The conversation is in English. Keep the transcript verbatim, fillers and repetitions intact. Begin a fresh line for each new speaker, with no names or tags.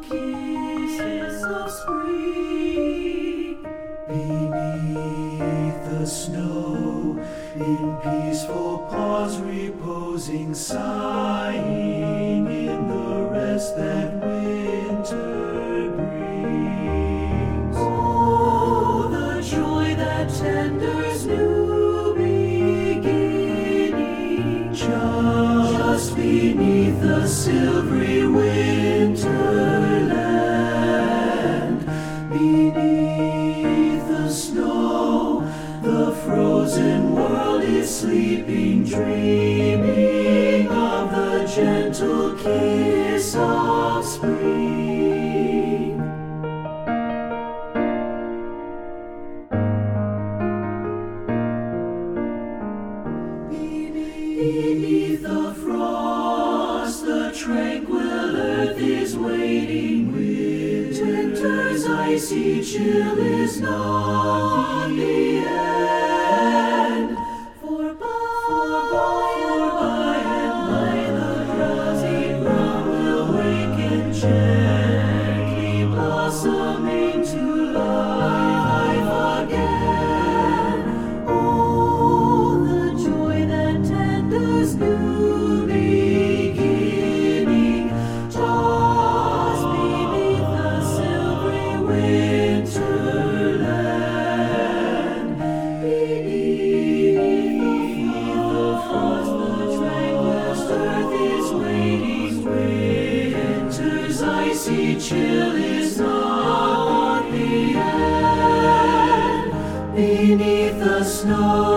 kisses of spring. Beneath the snow, in peaceful pause reposing, sighing in the rest that winter brings. Oh, the joy that tenders new beginning, just beneath the silvery winterland. Beneath the snow, the frozen world is sleeping, dreaming of the gentle kiss of spring. Beneath the frost, the tranquil earth is waiting. Winter's icy chill is not the end. For by, for by and by the drowsy ground will waken, gently blossoming to life again. Oh, the joy that tenders new beginning, just beneath the silvery winterland. Beneath the frost, the tranquil earth is waiting. Winter's icy chill is not the end. Beneath the snow,